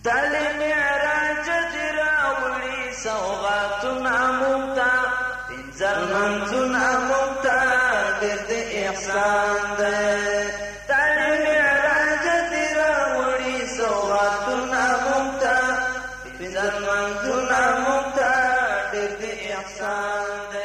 تالی معراج جراولی سوغاتنا ممتا پنزل منزنا ممتا درد احسان دے تالی معراج جراولی سوغاتنا ممتا پنزل منزنا ممتا درد احسان دے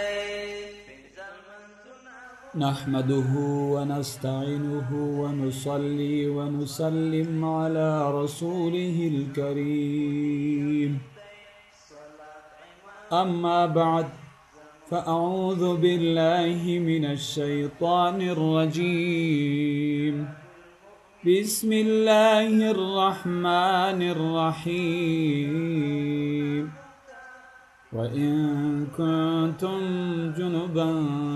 نحمده ونستعينه ونصلي ونسلم على رسوله الكريم أما بعد فأعوذ بالله من الشيطان الرجيم بسم الله الرحمن الرحيم وإن كنتم جنبا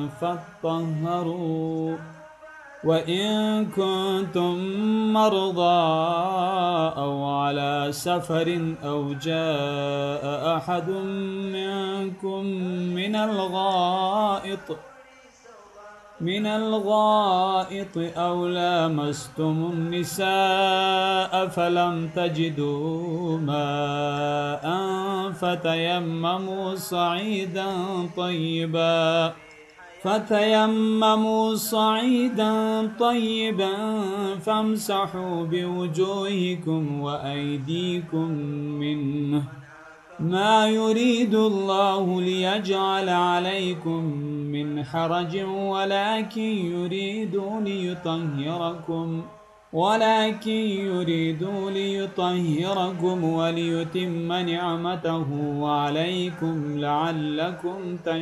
فاطهروا وإن كنتم مرضى أو على سفر أو جاء أحد منكم من الغائط أو لامستم النساء فلم تجدوا ماء فتيمموا صعيدا طيبا فامسحوا بوجوهكم وأيديكم منه ما يريد الله ليجعل عليكم من حرج ولكن يريد ليطهركم وليتم نعمته عليكم لعلكم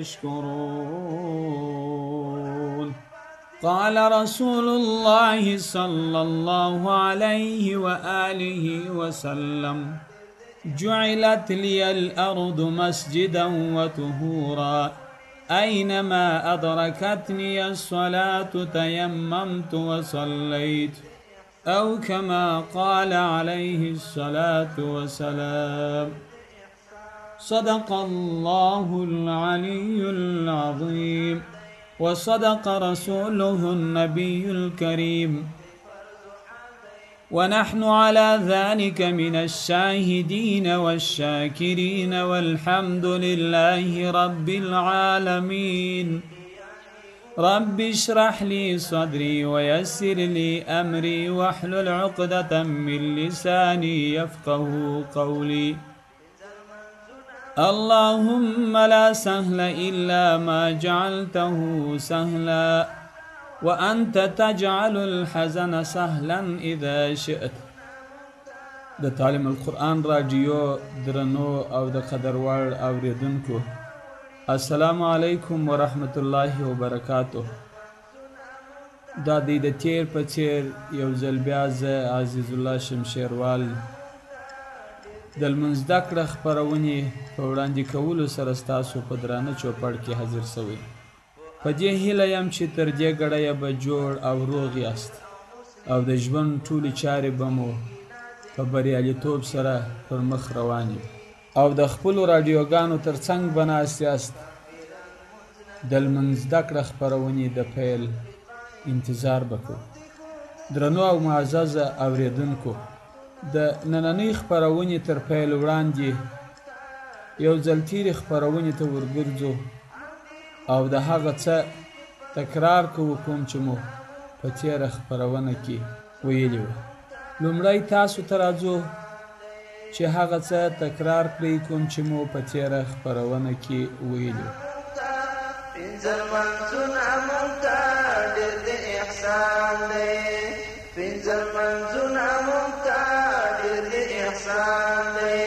تشكرون قال رسول الله صلى الله عليه وآله وسلم جعلت لي الأرض مسجدا وطهورا أينما أدركتني الصلاة تيممت وصليت أو كما قال عليه الصلاة والسلام صدق الله العلي العظيم وصدق رسوله النبي الكريم ونحن على ذلك من الشاهدين والشاكرين والحمد لله رب العالمين رب اشرح لي صدري ويسر لي أمري واحلل عقدة من لساني يفقه قولي اللهم لا سهل إلا ما جعلته سهلا وأنت تجعل الحزن سهلا إذا شئت. د تعلیم القرآن رادیو درنو او د قدروړ اوریدونکو السلام علیکم ورحمت الله وبرکاته. دا د تیر په څیر یو ځل بیا زه عزیز الله شمشیروال د لمونځ زده کړه خپرونې په وړاندې کولو سره ستاسو په درانه چوپړ کې حاضر شوی. په دې هیله یم چې تر دې ګړیه به جوړ او روغ یاست او د ژوند ټولې چارې به مو په بریالیتوب سره پر مخ روان یو او د خپلو راډیوګانو تر څنګ به ناست یاست د لمونځ زده کړه خپرونې د پیل انتظار به کوو. درنو او معززه اوریدونکو، د نننۍ خپرونې تر پیل وړاندې یو ځل تیرې خپرونې ته ورګرځو او د هغه څه تکرار کوو کوم چې مو په تیره خپرونه کې ویلي وو. لومړی تاسو ته راځو چې هغه څه تکرار کړئ کوم چې مو په تیره خپرونه کې ویلي وو. پنځل منځونه مونږ ته ډېر د احسان دی، پنځل منځونه مونږ ته ډېر د احسان دی.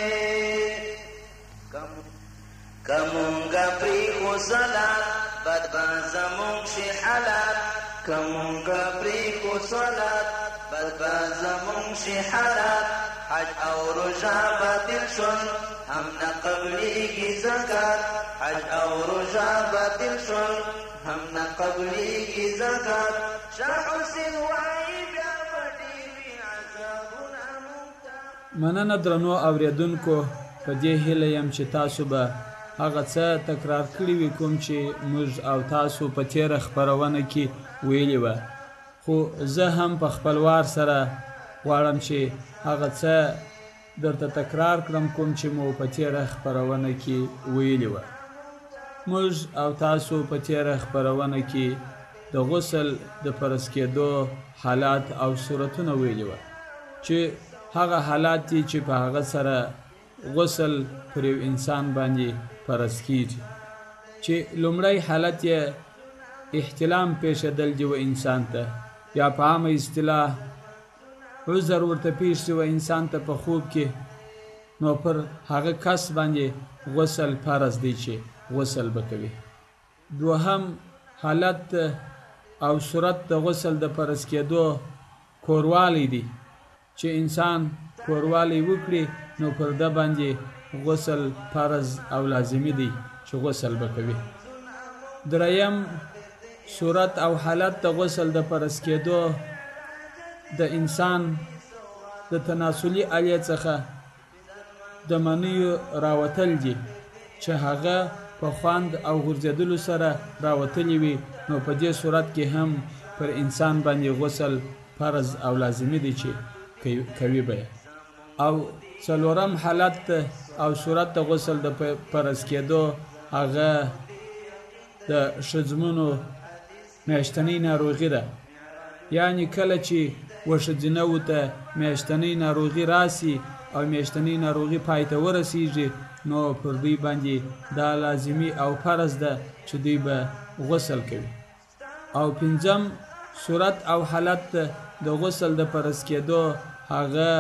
که مونږه پرېښو صلات بد به زمونږ شي حالات، که مونږه پرېښو صلات بد به زمونږ شي حالات. حج او روژه باطل شول هم نه قبلېږي زکات، حج او روژه باطل شول هم نه قبلېږي زکات. شاه حسین وایي بیا به ډېر وي عذابونه مونږ ته. مننه درنو اورېدونکو، په دې هیله یم چې تاسو به هغه څه تکرار کړي وي کوم چې موږ او تاسو په تیره خپرونه کې ویلي وه. خو زه هم په خپل وار سره غواړم چې هغه څه درته تکرار کړم کوم چې مو په تېره خپرونه کې ویلي وه. موږ او تاسو په تېره خپرونه کې د غسل د فرض کېدو حالات او صورتونه ویلي وه چې هغه حالات دي چې په هغه سره غسل پر یو انسان باندې فرض کېږي. چې لومړی حالت یې احتلام پیښېدل دي و انسان ته، یا په عامه اصطلاح عذر ورته پیښ شي و انسان ته په خوب کې، نو پر هغه کس باندې غسل فرض دی چې غسل به کوي. دوهم حالت او صورت د غسل د فرض کېدو کوروالی دی چې انسان کوروالی وکړي نو پر ده باندې غسل فرض او لازمي دی چې غسل به کوي. دریم صورت او حالت د غسل د فرض کېدو د انسان د تناسلي آلې څخه د منیو راوتل دي چې هغه په خواند او غورځېدلو سره راوتلی وي، نو په دې صورت کې هم پر انسان باندې غسل فرض او لازمي دی چې کوي به. او څلورم حالت او صورت د غسل د فرض کېدو هغه د ښځمنو میاشتنۍ ناروغي ده. یعنی کله چې وښځینه‌وو ته میاشتنۍ ناروغي راسي او میاشتنۍ ناروغي پای ته ورسیږي، نو پر دوی باندې دا لازمي او فرض ده چې دوی به غسل کوي. او پنځم صورت او حالت د غسل د فرض کېدو هغه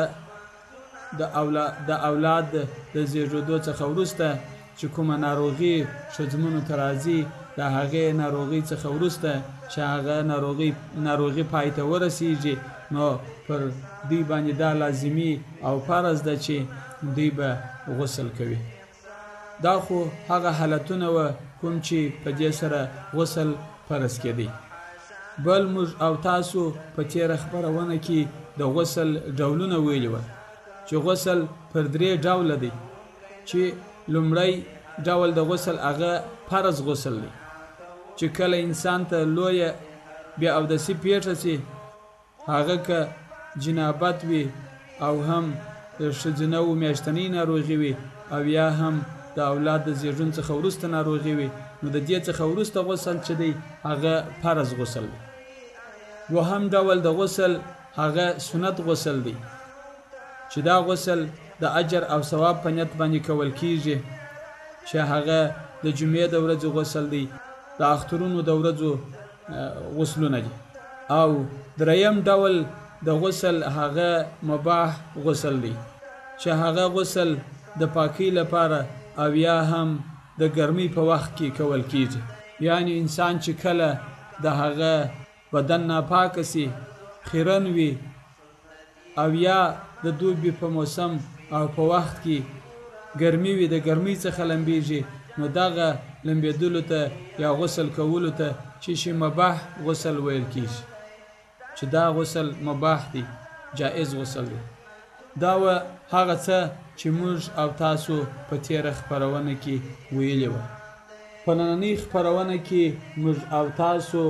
د اولاد د زیږېدو څخه وروسته چې کومه ناروغي ښځمنو ته راځي، د هغې ناروغۍ څخه وروسته چې هغه ناروغي پای ته ورسیږي، نو پر دوی باندې دا لازمي او فرض ده چې دوی به غسل کوي. دا خو هغه حالتونه وه کوم چې په دې سره غسل فرض کېدی. بل موږ او تاسو په تېره خپرونه کې د غسل ډولونه ویلي وه چې غسل پر 3 ډوله دی. چې لومړی ډول د غسل هغه فرض غسل دی چې کله انسان ته لویه بې اودسي پیښه سي، هغه که جنابت وي او هم د ښځینه‌وو میاشتنۍ ناروغي وي او یا هم د اولاد د زیږون څخه وروسته ناروغي وي، نو د دې څخه وروسته غسل چې دی هغه فرض غسل دی. دوهم ډول د غسل هغه سنت غسل دی چې دا غسل د اجر او ثواب په نیت باندې کول کیږي، چې هغه د جمعې د ورځې غسل دی، د اخترونو د ورځو غسلونه دي. او دریم ډول د غسل هغه مباح غسل دی چې هغه غسل د پاکی لپاره او یا هم د ګرمۍ په وخت کې کول کیږي. یعنی انسان چې کله د هغه بدن ناپاکه سي، خیرن وي او یا د دوبي په موسم او په وخت کې ګرمي وي، د ګرمۍ څخه لمبیږي، نو دغه لمبېدلو ته یا غسل کولو ته چې شي مباح غسل ویل کیږي، چې دا غسل مباح دی، جائز غسل دی. دا و هغه څه چې موږ او تاسو په تېره خپرونه کې ویلي وه. په نننۍ خپرونه کې موږ او تاسو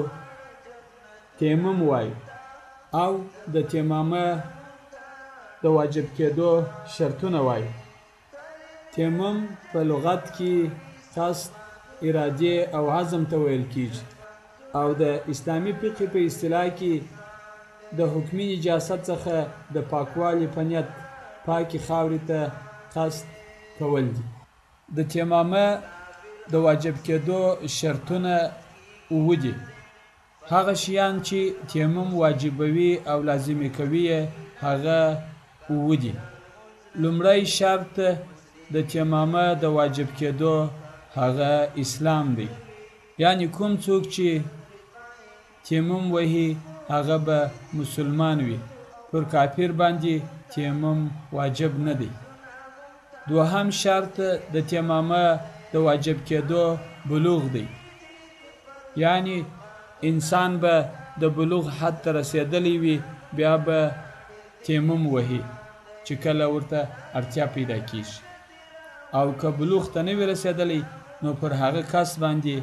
تیمم وایو او د تیمامه د واجب کېدو شرطونه وایو. تیمم په لغت کې قصد، ارادې او عزم ته ویل کیږي، او د اسلامي فقه په اصطلاح کې د حکمي نجاست څخه د پاکوالي په نیت پاکي خاورې ته قصد کول دي. د تیمامه د واجب کېدو شرطونه 7 دي. هغه شیان چې تیمم واجبوي او لازمي کوي هغه 7 دي. لومړی شرط د تیمامه د واجب کېدو هغه اسلام دی. یعنی کوم څوک چې تیمم وهي هغه به مسلمان وي، پر کافر باندې تیمم واجب نه دی. دوهم شرط د تیمامه د واجب کېدو بلوغ دی. یعنی انسان به د بلوغ حد ته رسېدلی وي، بیا به تیمم وهي چې کله ورته اړتیا پیدا کیږي. او که بلوغ ته نه وي رسېدلی، نو پر هغه کس باندې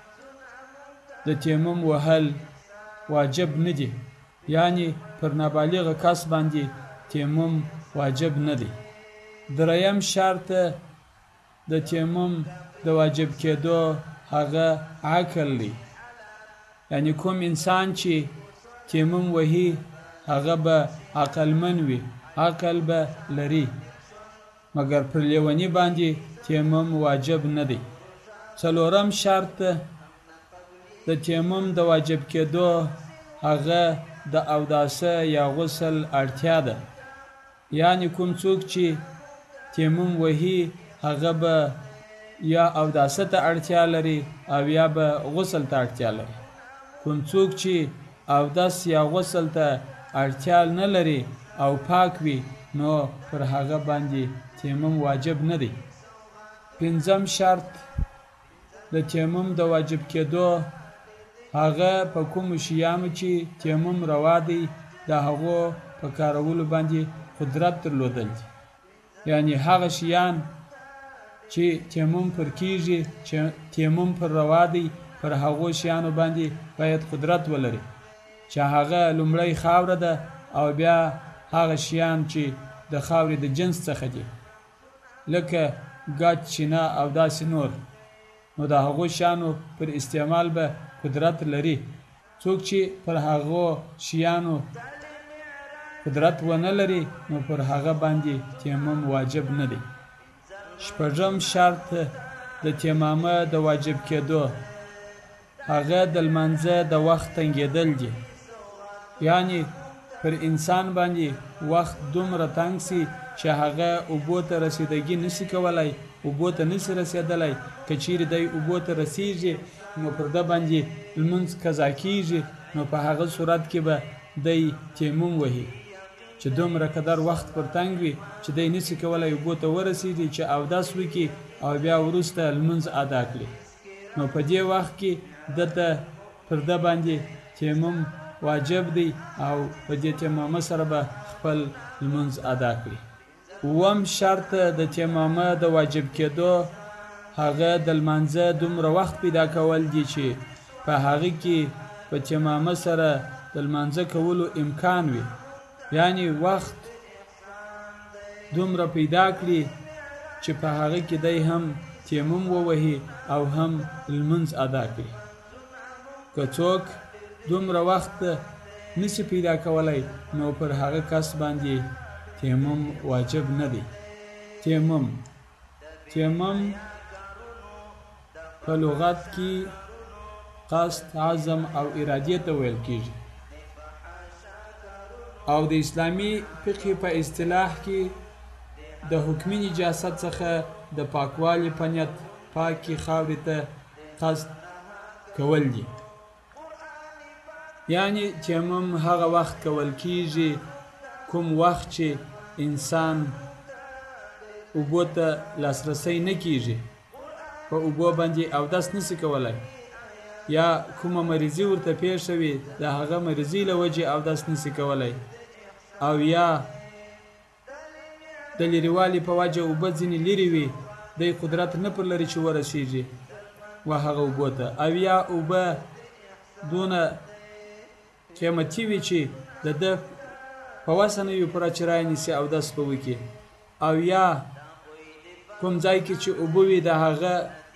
د تیمم وهل واجب نه دی. یعنی پر نابالغ کس باندې تیمم واجب نه دی. دریم شرط د تیمم د واجب کېدو هغه عقل دی. یعنی کوم انسان چې تیمم وهي هغه به عقلمن وي، عقل به لري، مګر پر لیوني باندې تیمم واجب نه دی. څلورم شرط د تیمم د واجب کېدو هغه د اوداسه یا غسل اړتیا ده. یعنی کوم څوک چې تیمم وهي هغه به یا اوداسه ته اړتیا لري او یا به غسل ته اړتیا لري. کوم څوک چې اوداس یا غسل ته اړتیا نه لري او پاک وي نو پر هغه باندې تیمم واجب نه دی. پنځم شرط د تیمم د واجب کېدو هغه په کوم شیانو چې تیمم روا دی د هغو په کارولو باندې قدرت درلودل دي. یعنی هغه شیان چې تیمم پر کیږي، چې تیمم پر روا دی، پر هغو شیانو باندې باید قدرت ولري، چې هغه لومړی خاوره ده او بیا هغه شیان چې د خاورې د جنس څخه دي لکه ګچ، چینه او داسې نور، نو د هغو شیانو پر استعمال به قدرت لري. څوک چې پر هغو شیانو قدرت ونه لري نو پر هغه باندې تیمم واجب نه دی. شپږم شرط د تیمامه د واجب کېدو هغه د لمانځه د وخت تنګېدل دي. یعنی پر انسان باندې وخت دومره تنګ سي چې هغه اوبو ته رسیدګي نشي کولای، اوبو ته نشي رسېدلی. که چیرې دی اوبو ته رسیږي نو پر ده باندې لمونځ قضا کیږي، نو په هغه صورت کې به دی تیمم وهي. چې دومره قدر وخت پر تنګ وي چې دی نشي کولای اوبو ته ورسېږي چې اودس وکړي او بیا وروسته لمونځ ادا کړي، نو په دې وخت کې دته پر ده باندې تیمم واجب دی او په دې تیمامه سره به خپل لمونځ ادا کړي. اووم شرط د تیمامه د واجب کېدو هغه د لمانځه دومره وخت پیدا کول دي چې په هغه کې په تیمامه سره د لمانځه کولو امکان وي. یعنی وخت دومره پیدا کړي چې په هغه کې دی هم تیمم ووهي او هم لمونځ ادا کړي. که څوک دومره وخت نشي پیدا کولای نو پر هغه کس باندې تیمم واجب نه دی. تیمم په لغت کې قصد، عزم او ارادې ته ویل کېږي او د اسلامي فقه په اصطلاح کې د حکمي نجاست څخه د پاکوالي په نیت پاکي خاورې ته قصد کول دي. یعنی تیمم هغه وخت کول کېږي کوم وخت چې انسان اوبو ته لاسرسی نه کېږي، په اوبو باندې اودس نشي کولای، یا کومه مریضي ورته پیښه وي د هغه مریضي له وجې اودس نشي کولای، او یا د لرېوالي په وجه اوبه ځینې لرې وي دی قدرت نه پر لري چې ورسېږي و هغه اوبو ته، او یا اوبه دونه قیمتي وي چې د ده په وسه نه وي پوره چې رانیسي اودس به وکړي، او یا کوم ځای کې چې اوبه وي د هغه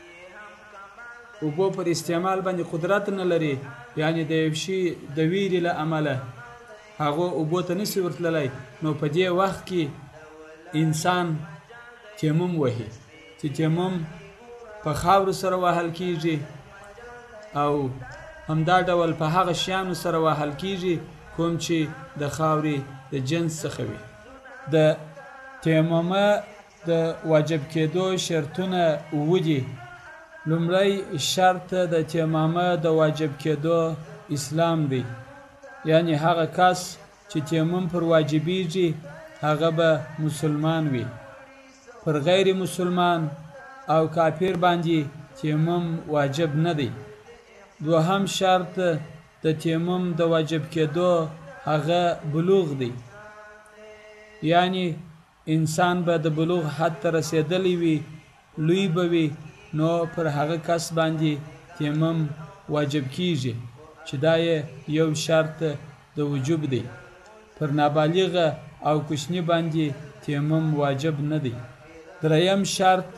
اوبو پر استعمال باندې قدرت نه لري، یعنی د یو شي د ویرې له امله هغه اوبو ته نشي ورتللی، نو په دې وخت کې انسان تیمم وهي چې تیمم په خاورو سره وهل کېږي او همدا ډول په هغه شیانو سره وهل کېږي کوم چې د خاورې د جنس څخه وي. د تیممه د واجب کېدو شرطونه اووه دي. لومړی شرط د تیممه د واجب کېدو اسلام دی، یعنی هغه کس چې تیمم پر واجبېږي هغه به مسلمان وي. پر غیر مسلمان او کافر باندې تیمم واجب نه دی. دوهم شرط د تیمم د واجب کېدو هغه بلوغ دی، یعنی انسان به د بلوغ حد ته رسېدلی وي، لوی به وي، نو پر هغه کس باندې تیمم واجب کېږي چې دا یو شرط د وجوب دی. پر نابالغه او کوچني باندې تیمم واجب نه دی. دریم شرط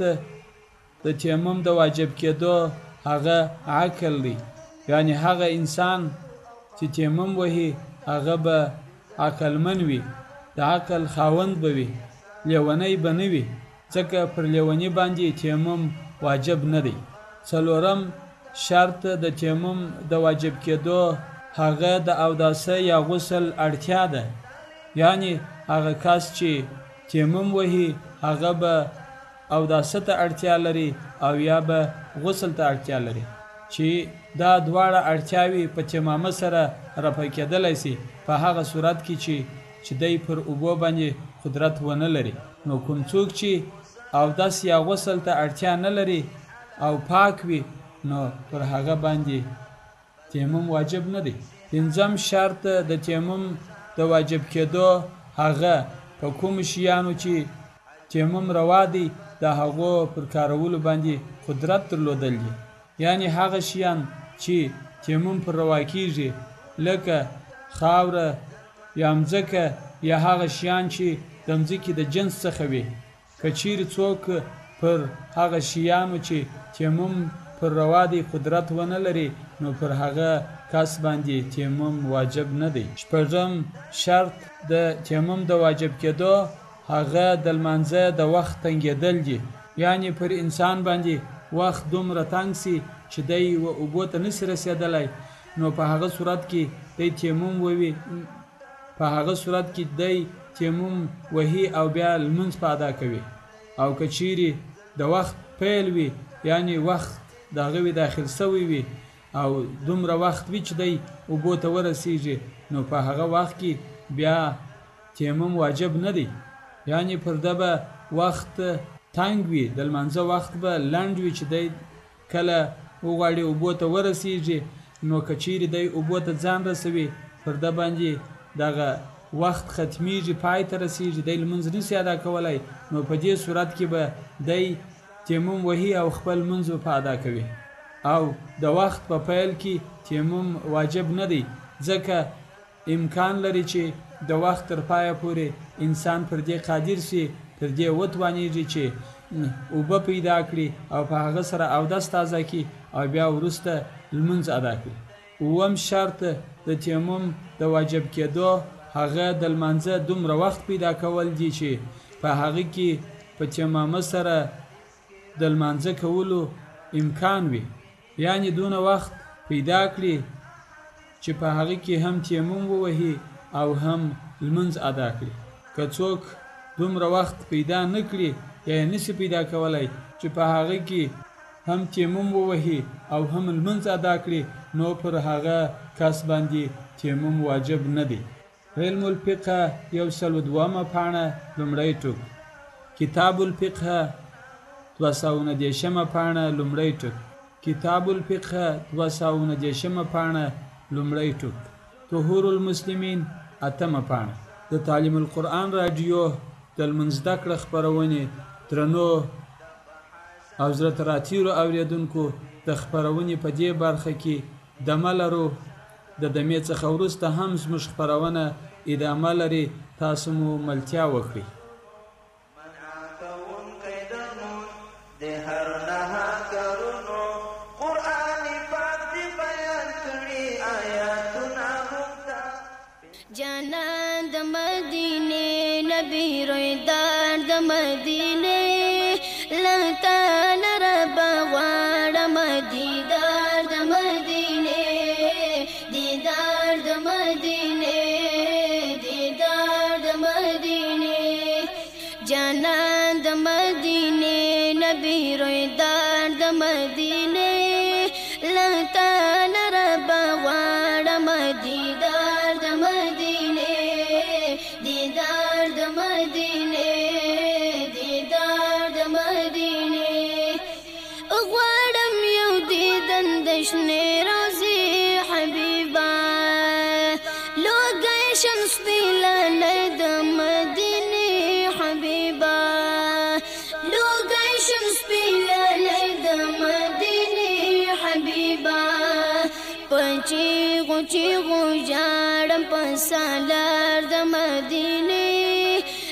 د تیمم د واجب کېدو هغه عقل دی، یعنی هغه انسان چې تیمم وهي هغه به عقلمن وي، د عقل خاوند به وي، لیونی به نه وي، ځکه پر لیوني باندې تیمم واجب نه دی. څلورم شرط د تیمم د واجب کېدو هغه د اوداسه یا غسل اړتیا ده، یعنی هغه کس چې تیمم وهي هغه به اوداسه ته اړتیا لري او یا به غسل ته اړتیا لري، چې دا دواړه اړتیاوې په تیمامه سره رفع کېدلی سي په هغه صورت کې چې دی پر اوبو باندې قدرت ونه لري. نو کوم څوک چې اودس یا غسل ته اړتیا نه لري او پاک وي نو پر هغه باندې تیمم واجب نه دی. پنځم شرط د تیمم د واجب کېدو هغه په کوم شیانو چې تیمم روا دی د هغو پر کارولو باندې قدرت درلودل دي، یعنی هغه شیان چې تیمم پر روا کیږي لکه خاوره یا مځکه یا هغه شیان چې د مځکې د جنس څخه وي. که چیرې څوک پر هغه شیانو چې تیمم پر روا دی قدرت ونه لري نو پر هغه کس باندې تیمم واجب نه دی. شپږم شرط د تیمم د واجب کېدو هغه د لمانځه د وخت تنګېدل دي، یعنی پر انسان باندې وخت دومره تنګ سي چې دی اوبو ته نسي رسېدلی نو په هغه صورت کې دی تیمم ووي، په هغه صورت کې دی تیمم وهي او بیا لمونځ په ادا کوي. او که چیرې د وخت پیل وي یعنی وخت د هغه وي داخل سوی وي او دومره وخت وي چې دی اوبو ته ورسیږي نو په هغه وخت کې بیا تیمم واجب نه دی، یعنی پر ده به وخت تنګ وي، د لمانځه وخت به لنډ وي چې دی کله وغواړي اوبو ته ورسیږي نو که چیرې دی اوبو ته ځان رسوي پر ده باندې دغه وخت ختمیږي، پای ته رسیږي، دی لمونځ نسي ادا کولی نو په دې صورت کې به دی تیمم وهي او خپل لمونځ په ادا کوي. او د وخت په پیل کې تیمم واجب نه دی، ځکه امکان لري چې د وخت تر پایه پورې انسان پر دې قادر سي، پر دې وتوانیږي چې اوبه پیدا کړي او په هغه سره اودس تازه کړي او بیا وروسته لمونځ ادا کړي. اووم شرط د تیمم د واجب کېدو هغه د لمانځه دومره وخت پیدا کول دي چې په هغه کې په تیمامه سره د لمانځه کولو امکان وي، یعنی دونه وخت پیدا کړي چې په هغه کې هم تیمم ووهي او هم لمونځ ادا کړي. که څوک دومره وخت پیدا نه کړي یا نشي پیدا کولی چې په هغه کې هم تیمم ووهي او هم لمونځ ادا کړي نو پر هغه کس باندې تیمم واجب نه دی. علم الفقه 102 پاڼه لومړی ټوک، کتاب الفقه 219 پاڼه لومړی ټوک، کتاب الفقه 219 پاڼه لومړی ټوک، طهور المسلمین 8 پاڼه. د تعلیم القرآن رادیو د لمونځ زده کړه خپرونې درنو او زړه تراتیرو اوریدونکو د خپرونې په دې برخه کې دمه لرو، د دمې څخه وروسته هم زموږ خپرونه ادامه لري، تاسو مو ملتیا وکړئ. جانان د مدینه نبی رویدار د مدینه لتا نرب غواړ مدیدار د مدینه دیدار د مدینه دیدار د مدینه جانان د مدینه نبی رویدار د مدینه لتا نرب غواړ مدیدار د مدینه دیدار د مدینه دیدار د مدینه غواړم یو دیدن د شنې روزي حبیبا لوګی شم سپیلنی د مدینه حبیبا لوګی شم سپیلنی د مدینه حبیبا پچی غو جاړم په سالار د مدینه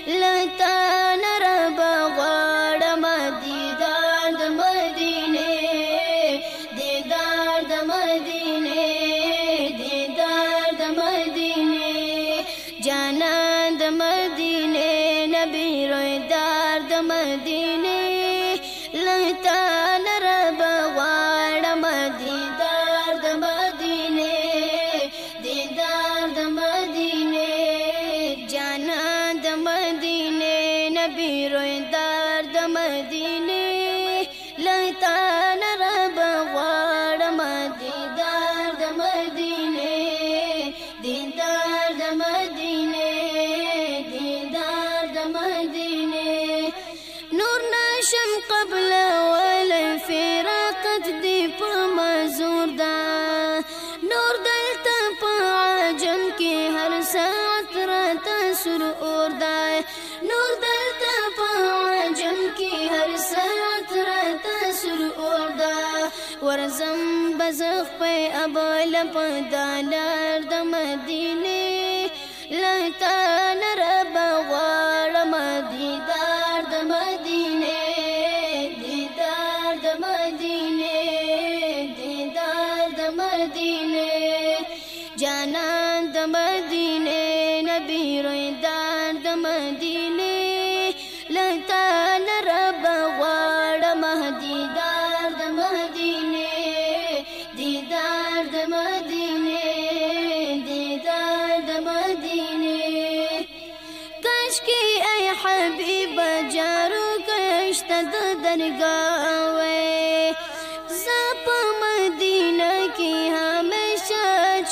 لتا نرب غواړم دیدار د مدینه دیدار د مدینه دیدار د مدینه جانان د مدینه نبی رویدار د مدینه لتا نرب غواړم دیدار د مدینه دیدار د مدینه جانان د مدینه نبی رویدار د مدینه لتا نرب غواړم دیدار د مدینه دیدار د مدینه دیدار د مدینه نور نشم قبل ول فراقت دی په مزور دا نور دلته په عجم کې هر ساعت راته سر اور دا نور دلته په عجم کې هر ساعت راته سر اور دا ورزم بزخ په ابل په دالر د مدینه لتا نرب غواړم دیدار د مدینه دیدار د مدینه دیدار د مدینه جانان د مدینه نبی رویدار د مدینه لتا نرب غواړم دیدار د مدینه دیدار د مدینه دیدار د مدینه کاشکی ای حبیب جارو کشت د درگاوے زپ مدینہ کی ہمیشہ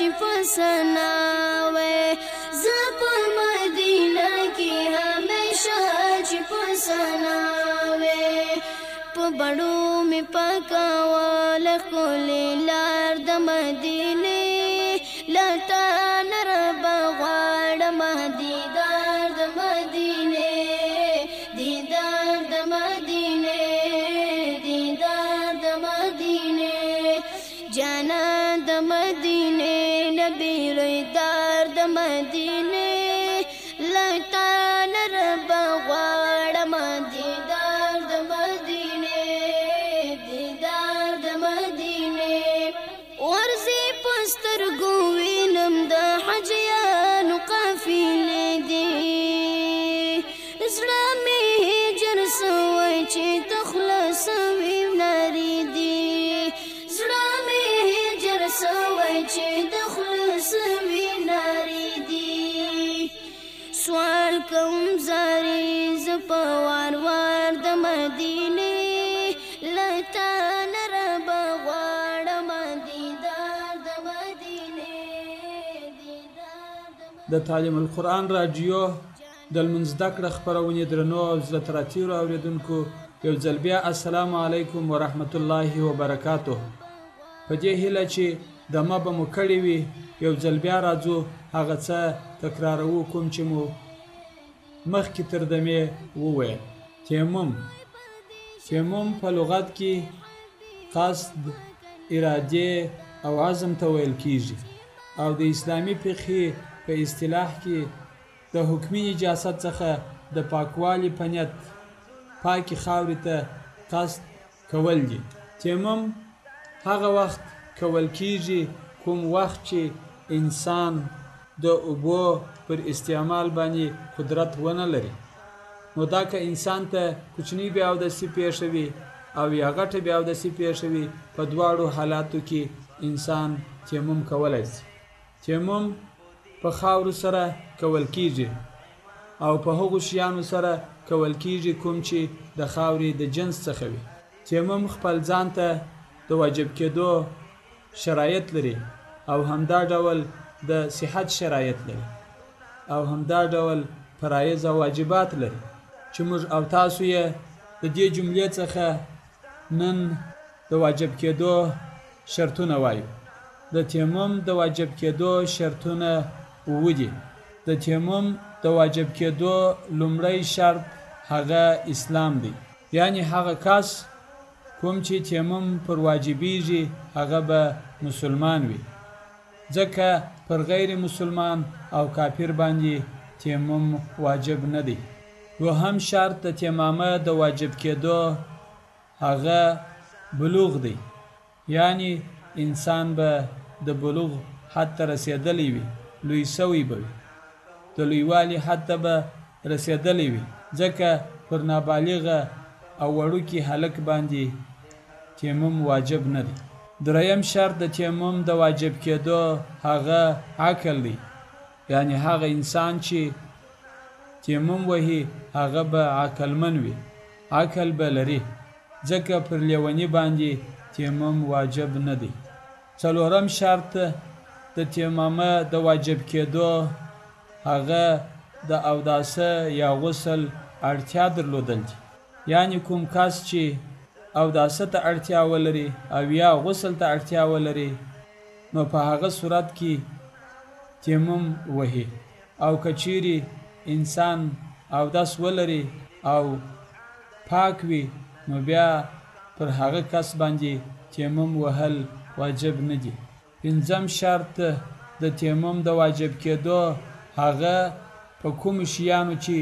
چپسناوے زپ مدینہ کی ہمیشہ چپسناوے پبڑو میں پکاوال کولی لار د مدینه لتا نرب غواړم دیدار د مدینه دیدار د مدینه دیدار د مدینه جانان د مدینه نبی رویدار د مدینه لتا نرب غواړم دیدار د مدینه دیدار د مدینه ورزی پسترګو وینم د حجیانو قافلې دي زړه مې هجر سوی چې تخلص وي ناري دي زړه مې هجر سوی چې تخلص وي ناري دي سوال کوم زاري زپ وار وار د مدینه لتا نرب غواړم دیدار د مدینه د تعلیم القرآن رادیو د لمونځ زده کړه خپرونې درنو او زړه تراتیرو اوریدونکو یو ځل بیا السلام علیکم ورحمت الله وبرکاته په دې هیله چې دمه به مو کړې وي یو ځل بیا راځو هغه څه تکرارو کوم چې مو مخکې تر دمې وویل تیمم په لغت کې قصد اراده او عزم ته ویل کیږي او د اسلامي فقه په اصطلاح کې د حکمي نجاست څخه د پاکوالي په نیت پاکي خاورې ته قصد کول دي تیمم هغه وخت کول کیږي کوم وخت چې انسان د اوبو پر استعمال باندې قدرت ونه لري نو دا که انسان ته کوچنی بیا اودسي پیښه وي او یا غټه بیا اودسي پیښه وي په دواړو حالاتو کې انسان تیمم کولی شي تیمم په خاورو سره کول کیږي او په هغو شیانو سره کول کیږي کوم چې د خاورې د جنس څخه وي تیمم خپل ځان ته د واجب کېدو شرایط لري او همدا ډول د صحت شرایط لري او همدا ډول فرایض او واجبات لري چې موږ او تاسو یې د دې جملې څخه نن د واجب کېدو شرطونه وایو د تیمم د واجب کېدو شرطونه ودي د تیمم د واجب کېدو لومړی شرط هغه اسلام دی یعنی هغه کس کوم چې تیمم پر واجبېږي هغه به مسلمان وي ځکه پر غیر مسلمان او کافر باندې تیمم واجب نه دی دوهم شرط د تیمامه د واجب کېدو هغه بلوغ دی، یعنی انسان به د بلوغ حد ته رسیدلی وي، لوی سوی به وي، د لویوالي حد ته به رسیدلی وي، ځکه پر نابالغه او وړوکي هلک باندې تیمم واجب نه دی. دریم شرط د تیمم د واجب کېدو هغه عقل دی، یعنی هغه انسان چې تیمم وهي هغه به عقلمن وي، عقل به لري، ځکه پر لیوني باندې تیمم واجب نه دی. څلورم شرط د تیمامه د واجب کېدو هغه د اوداسه یا غسل اړتیا درلودل دي، یعنی کوم کس چې اوداسه ته اړتیا ولري او یا غسل ته اړتیا ولري نو په هغه صورت کې تیمم وهي، او کچيري انسان اوداس ولري او پاک وي نو بیا پر هغه کس باندې تیمم وهل واجب نه دي. پنځم شرط د تیمم د واجب کېدو هغه په کوم شیانو چې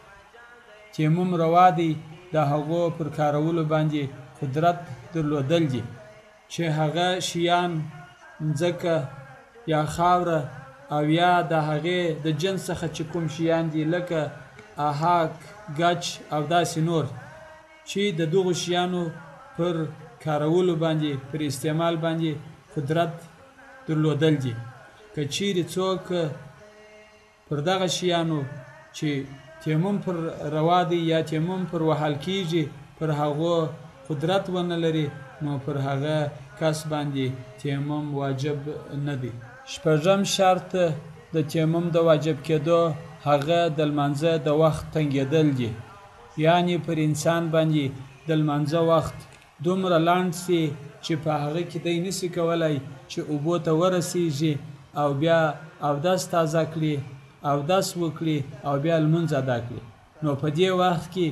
تیمم روا دی د هغو پر کارولو باندې قدرت درلودل دي، چې هغه شیان ځکه یا خاوره او یا د هغې د جنس څخه چې کوم شیان دي لکه احاک، ګچ او داسې نور، چې د دغو شیانو پر کارولو باندې پر استعمال باندې قدرت درلودل دي. که چیرې څوک پر دغه شیانو چې تیمم پر روا دی یا تیمم پر وهل کیږي پر هغو قدرت ونه لري نو پر هغه کس باندې تیمم واجب نه دی. شپږم شرط د تیمم د واجب کېدو هغه د لمانځه د وخت تنګېدل دي، یعنی پر انسان باندې د لمانځه وخت دومره لاند سي چې په هغه کې دی نسي کولای چې اوبو ته ورسیږي او بیا اودس تازه کړي، اودس وکړي او بیا لمونځ ادا کړي، نو په دې وخت کې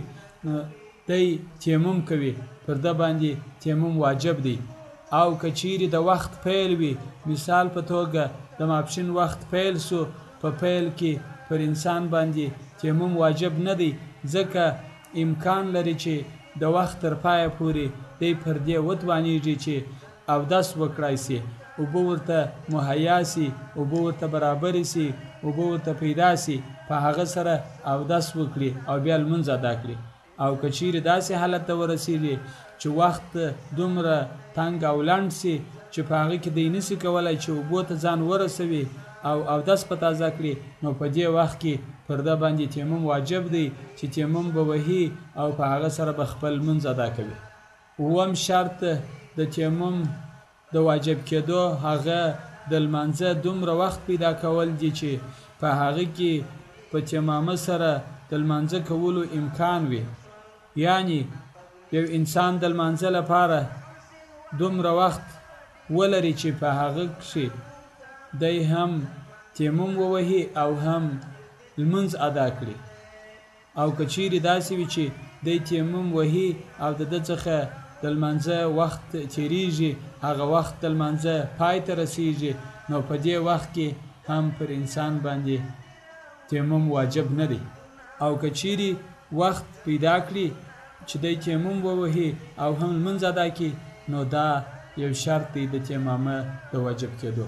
دی تیمم کوي، پر ده باندې تیمم واجب دی. او که چیرې د وخت پیل وي، مثال په توګه د ماپښین وخت پیل سو، په پیل کې پر انسان باندې تیمم واجب نه دی، ځکه امکان لري چې د وخت تر پایه پورې دی پر دې وتوانیږي چې اودس وکړای سي، اوبه ورته مهیا سي، اوبه ورته برابرې سي، اوبه ورته پیدا سي، په هغه سره اودس وکړي او بیا لمونځ ادا کړي. او که چیرې داسې حالت ته ورسیږي چې وخت دومره تنګ او لنډ سي چې په هغه کې دی نسي کولای چې اوبو ته ځان ورسوي او اودس په تازه کړي، نو په دې وخت کې پر ده باندې تیمم واجب دی چې تیمم به وهي او په هغه سره به خپل لمونځ ادا کوي. اووم شرط د تیمم د واجب کېدو هغه د لمانځه دومره وخت پیدا کول دي چې په هغه کې په تیمامه سره د لمانځه کولو امکان وي، یعنی یو انسان د لمانځه لپاره دومره وخت ولري چې په هغه کې دی هم تیمم ووهي او هم لمونځ ادا کړي. او که چیرې داسې وي چې دی تیمم وهي او د ده څخه د لمانځه وخت تیریږي، هغه وخت د لمانځه پای ته رسیږي، نو په دې وخت کې هم پر انسان باندې تیمم واجب نه دی. او که چیرې وخت پیدا کړي چې دی تیمم ووهي او هم لمونځ ادا کړي نو دا یو شرط دی د تیمامه د واجب کېدو.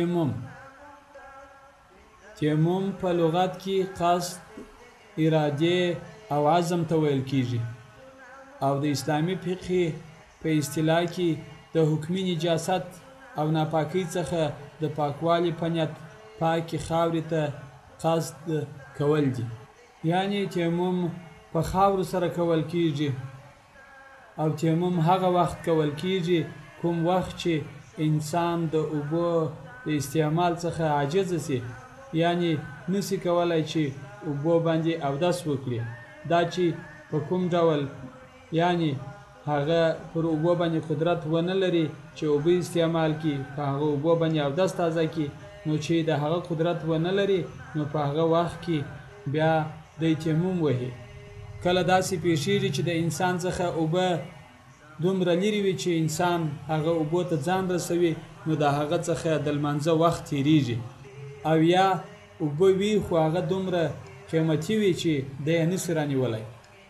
تیمم په لغت کې قصد، اراده او عزم ته ویل کیږي، او د اسلامي فقه په اصطلاح کې د حکمي نجاست او ناپاکۍ څخه د پاکوالي په نیت پاکې خاورې ته قصد کول دي. یعنی تیمم په خاورو سره کول کیږي، او تیمم هغه وخت کول کیږي کوم وخت چې انسان د اوبو د استعمال څخه عاجز سي، یعنی نسی کولای چې اوبو باندې اودس وکړي، دا چې په کوم ډول یعنی هغه پر اوبو باندې قدرت ونه لري چې اوبه استعمال کړي، په هغه اوبو باندې اودس تازه کړي، نو چې د هغه قدرت ونه لري نو په هغه وخت کې بیا د تیمم وهي. کله داسې پیښیږي چې د انسان څخه اوبه دومره لري وي چې انسان هغه اوبو ته ځان رسوي، نو د هغه څخه د لمانځه وخت تیریږي، او یا اوبه وي خو هغه دومره قیمتي وي چې دی یې نسي رانیولی،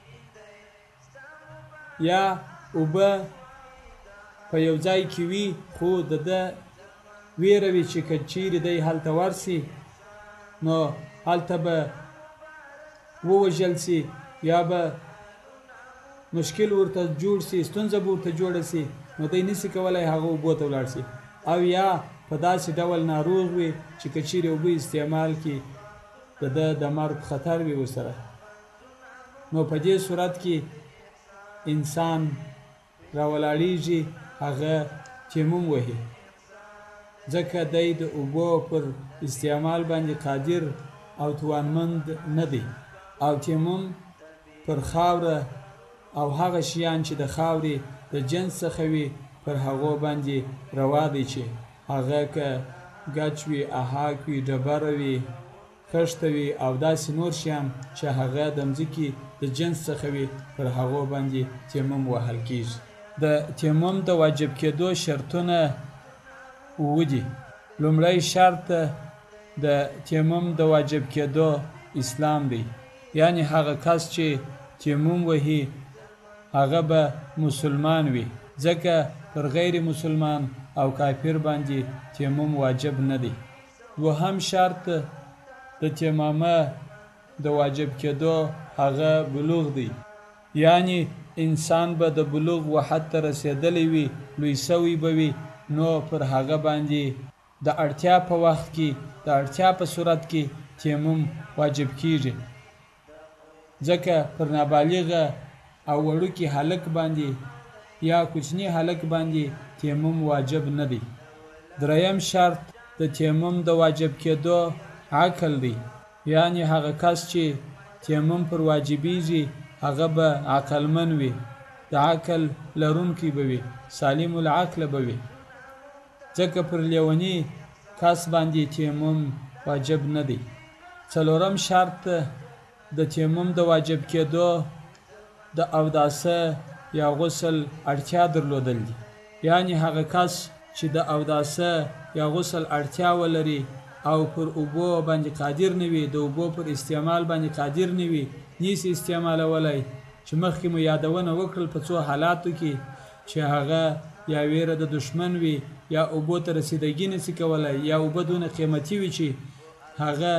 یا اوبه په یو ځای کې وي خو د ده ویره وي چې که چیرې دی هلته ورسي نو هلته به ووژل سي یا به مشکل ورته جوړ سي، ستونزه به ورته جوړه سي، نو دی نسي کولی هغه اوبو ته ولاړ سي، او یا په داسې ډول ناروغ وي چې که چیرې اوبه استعمال کړي د ده د مرګ خطر وي ورسره، نو په دې صورت کې انسان راولاړېږي هغه تیمم وهي، ځکه دی د اوبو پر استعمال باندې قادر او توانمند نه دی، او تیمم پر خاوره او هغه شیان چې د خاورې د جنس څخه وي پر هغو باندې روا دی چې هغه که ګچ وي، احاک وي، ډبره وي، خښته وي او داسې نور شیان چې هغه د مځکې د جنس څخه وي پر هغو باندې تیمم وهل کېږي. د تیمم د واجب کېدو شرطونه اووه دي. لومړی شرط د تیمم د واجب کېدو اسلام دی، یعنی هغه کس چې تیمم وهي هغه به مسلمان وي، ځکه پر غیر مسلمان او کافر باندې تیمم واجب نه دی. دوهم شرط د تیمامه د واجب کېدو هغه بلوغ دی، یعنی انسان به د بلوغ وحد ته رسېدلی وي، لوی سوی به وي، نو پر هغه باندې د اړتیا په وخت کې د اړتیا په صورت کې تیمم واجب کېږي، ځکه پر نابالغه او وړوکي هلک باندې یا کوچني هلک باندې تیمم واجب نه دی. دریم شرط د تیمم د واجب کېدو عقل دی، یعنی هغه کس چې تیمم پر واجبېږي هغه به عقلمن وي، د عقل لرونکی به وي، سالم العقل به وي، ځکه پر لیوني کس باندې تیمم واجب نه دی. څلورم شرط د تیمم د واجب کېدو د اوداسه یا غسل اړتیا درلودل دي، یعنی هغه کس چې د اوداسه یا غسل اړتیا ولري او پر اوبو باندې قادر نه وي، د اوبو پر استعمال باندې قادر نه وي، نیسي استعمالولی، چې مخکې مو یادونه وکړل په څو حالاتو کې چې هغه یا ویره د دشمن وي، یا اوبو ته رسیدګي نسي کولی، یا اوبه دونه قیمتي وي چې هغه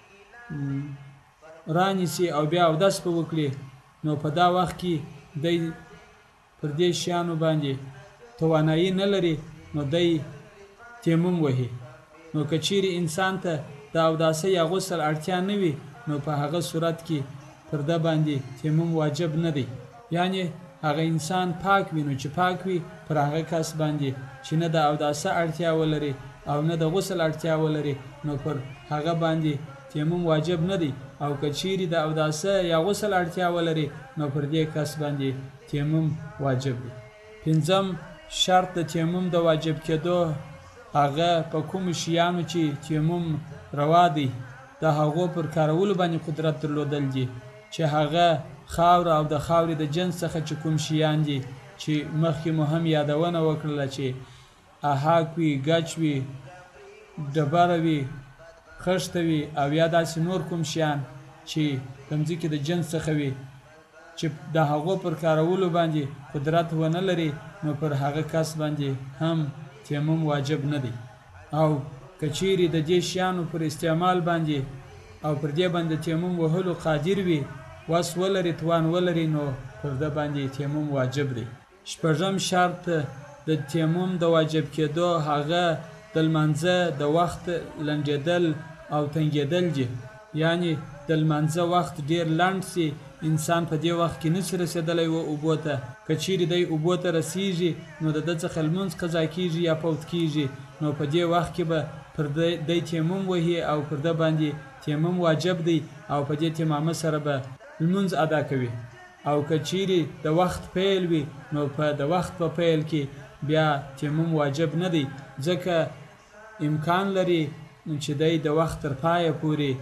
رانیسي او بیا اودس په وکړي، نو په دا وخت کې دی پر دې شیانو باندې توانایي نه لري، نو دی تیمم وهي. نو که چیرې انسان ته د اوداسه یا غسل اړتیا نه وي نو په هغه صورت کې پر ده باندې تیمم واجب نه دی، یعنی هغه انسان پاک وي، نو چې پاک وي پر هغه کس باندې چې نه د اوداسه اړتیا ولري او نه د غسل اړتیا ولري نو پر هغه باندې تیمم واجب نه دی، او که چیرې د اوداسه یا غسل اړتیا ولري نو پر دې کس باندې تیمم واجب دی. پنځم شرط د تیمم د واجب کېدو هغه په کومو شیانو چې تیمم روا دی د هغو پر کارولو باندې قدرت درلودل دي، چې هغه خاوره او د خاورې د جنس څخه چې کوم شیان دي چې مخکې مو هم یادونه وکړله چې احاک وي، ګچ وي، ډبره وي، خښته وي، او یا داسې نور کوم شیان چې د مځکې د جنس څخه وي چې د هغو پر کارولو باندې قدرت ونه لري نو پر هغه کس باندې هم تیمم واجب نه دی. او که چیرې د دې شیانو پر استعمال باندې او پر دې باندې تیمم وهلو قادر وي، وس ولري، توان ولري، نو پر ده باندې تیمم واجب دی. شپږم شرط د تیمم د واجب کېدو هغه د لمانځه د وخت لنډېدل او تنګېدل دي، یعنی د لمانځه وخت ډېر لنډ سي، انسان په دې وخت کې نشي رسېدلی و اوبو ته، که چیرې دی اوبو ته رسیږي نو د ده څخه لمونځ قضا کېږي یا فوت کېږي، نو په دې وخت کې به پر دی تیمم وهي او پر ده باندې تیمم واجب دی او په دې تیمامه سره به لمونځ ادا کوي. او که چیرې د وخت پیل وي نو په د وخت په پیل کې بیا تیمم واجب نه دی، ځکه امکان لري چې دی د وخت تر پایه پورې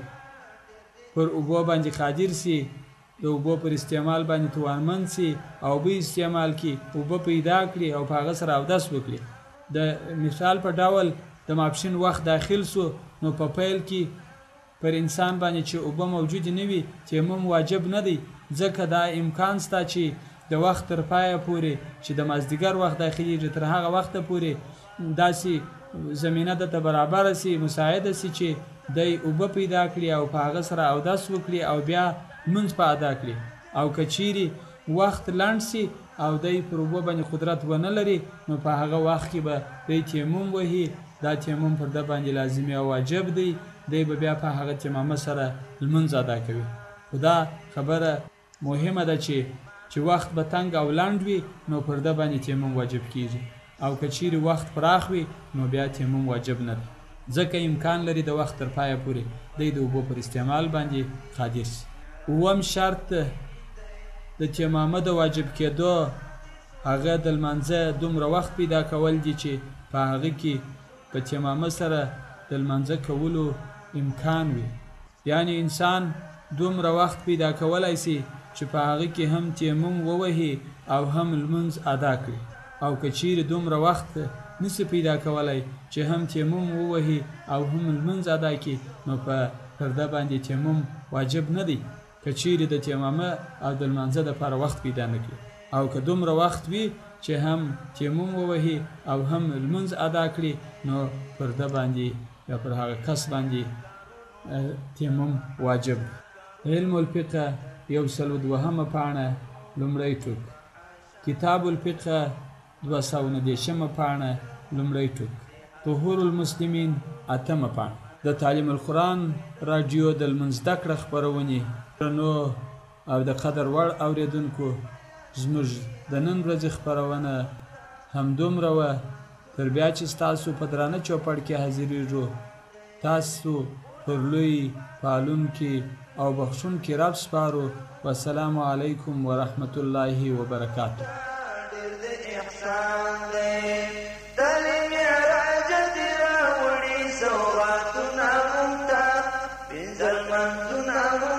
پر اوبو باندې قادر سي، د اوبو پر استعمال باندې توانمند سي او اوبه استعمال کړي، اوبه پیدا کړي او په هغه سره اودس وکړي. د مثال په ډول د ماپښین وخت داخل سو نو په پیل کې پر انسان باندې چې اوبه موجود نه وي تیمم واجب نه دی، ځکه دا امکان ستا چې د وخت تر پایه پورې چې د مازدیګر وخت داخليږي تر هغه وخته پورې داسې زمینه د برابر سي مساعده سي چې دای اوبه پیدا کړي او په هغه سره اودس وکړي او بیا منځ په ادا کړي. او کچيري وخت لاند سي او دای پر اوبه باندې قدرت ونه لري نو په هغه وخت کې به د تیمم وهي. دا تیمم پر د باندې لازمي او واجب دی، دی به بیا په هغه تیمم سره منځ ادا کوي. خدا خبره مهمه ده چې وخت به تنگ او لاند وي نو پر د باندې تیمم واجب کیږي، او کچيري وخت پراخ وي نو بیا تیمم واجب نه دی، ځکه امکان لري د وخت تر پایه پورې د اوبو پر استعمال باندې قادر شي. اوم شرط د تیمم د واجب کېدو هغه د لمانځه دومره وخت پیدا کول دي چې په هغه کې په تیمم سره د لمانځه کولو امکان وي. یعنی انسان دومره وخت پیدا کولای شي چې په هغه کې هم تیمم ووهي او هم لمونځ ادا کړي، او کچيري دومره وخت نشي پیدا کولای چې هم تیمم ووهي او هم لمونځ ادا کړي نو په پرده باندې تیمم واجب نه دی، کچيري د تیمم او د لمانځه لپاره وخت پیدا نه کړي. او که دومره وخت وي چې هم تیمم ووهي او هم لمونځ ادا کړي نو پرده باندې یا پر هغه کس باندې تیمم واجب. علم الفقه 102 پاڼه لومړی ټوک، کتاب الفقه 219 پاڼه لومړی ټوک، طهور المسلمین 8 پاڼه. د تعلیم القرآن رادیو د لمونځ زده کړه خپرونې نو او د قدر وړ اوریدونکو زموږ د نن ورځې خپرونه همدومره وه. تر بیا چې ستاسو په درانه چوپړ کې حاضرېږو، تاسو پر لوی پالونکي او بخښونکي رب سپارو. والسلام علیکم ورحمت الله وبرکاته. سوراتنا ممتاز بنزل منتنا